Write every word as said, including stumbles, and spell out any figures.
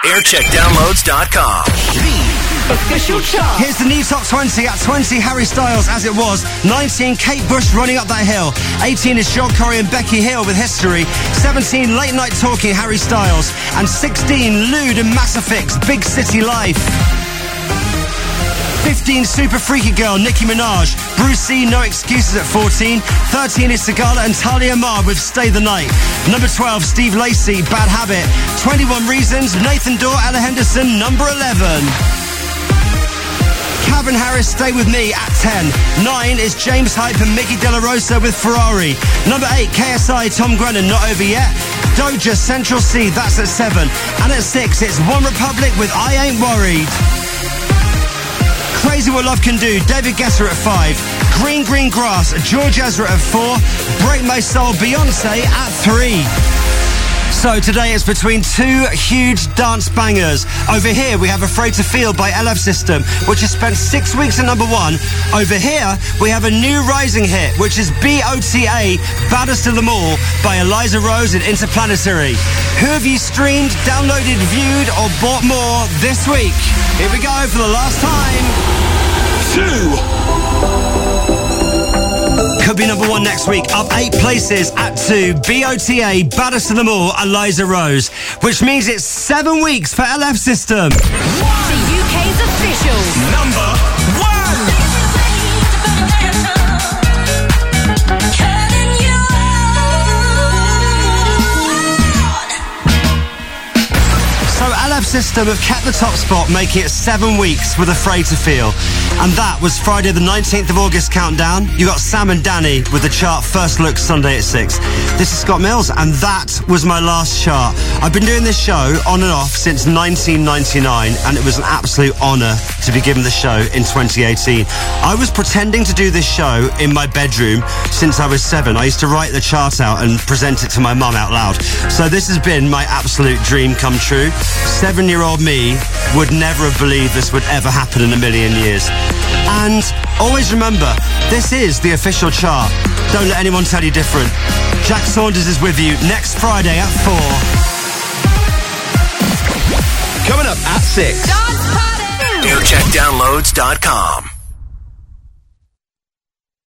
aircheck downloads dot com. The official chart. Here's the new top twenty. At twenty, Harry Styles, As It Was. nineteen, Kate Bush, Running Up That Hill. eighteen is Joel Corey and Becky Hill with History. seventeen, Late Night Talking, Harry Styles. And sixteen, Lude and Massafix, Big City Life. fifteen, Super Freaky Girl, Nicki Minaj. Bruce C, No Excuses at fourteen. thirteen is Sigala and Talia Mar with Stay the Night. Number twelve, Steve Lacy, Bad Habit. twenty-one Reasons, Nathan Dorr, Ella Henderson, number eleven. Calvin Harris, Stay With Me at ten. nine is James Hype and Mickey De La Rosa with Ferrari. Number eight, K S I, Tom Grennan, Not Over Yet. Doja, Central C, that's at seven. And at six, it's One Republic with I Ain't Worried. Crazy What Love Can Do, David Guetta at five. Green Green Grass, George Ezra at four. Break My Soul, Beyonce at three. So today it's between two huge dance bangers. Over here we have Afraid to Feel by L F System, which has spent six weeks at number one. Over here we have a new rising hit, which is B O T A, Baddest of Them All by Eliza Rose and Interplanetary. Who have you streamed, downloaded, viewed or bought more this week? Here we go for the last time. Two. Could be number one next week. Up eight places at two. B O T A, Baddest of Them All, Eliza Rose. Which means it's seven weeks for L F System. The U K's official Number one. So L F System have kept the top spot, making it seven weeks with Afraid to Feel. And that was Friday the nineteenth of August countdown. You got Sam and Danny with the chart First Look Sunday at six. This is Scott Mills, and that was my last chart. I've been doing this show on and off since nineteen ninety-nine, and it was an absolute honour to be given the show in twenty eighteen. I was pretending to do this show in my bedroom since I was seven. I used to write the chart out and present it to my mum out loud. So this has been my absolute dream come true. Seven-year-old me would never have believed this would ever happen in a million years. And always remember, this is the official chart. Don't let anyone tell you different. Jack Saunders is with you next Friday at four. Coming up at six. Dance Party. aircheck downloads dot com.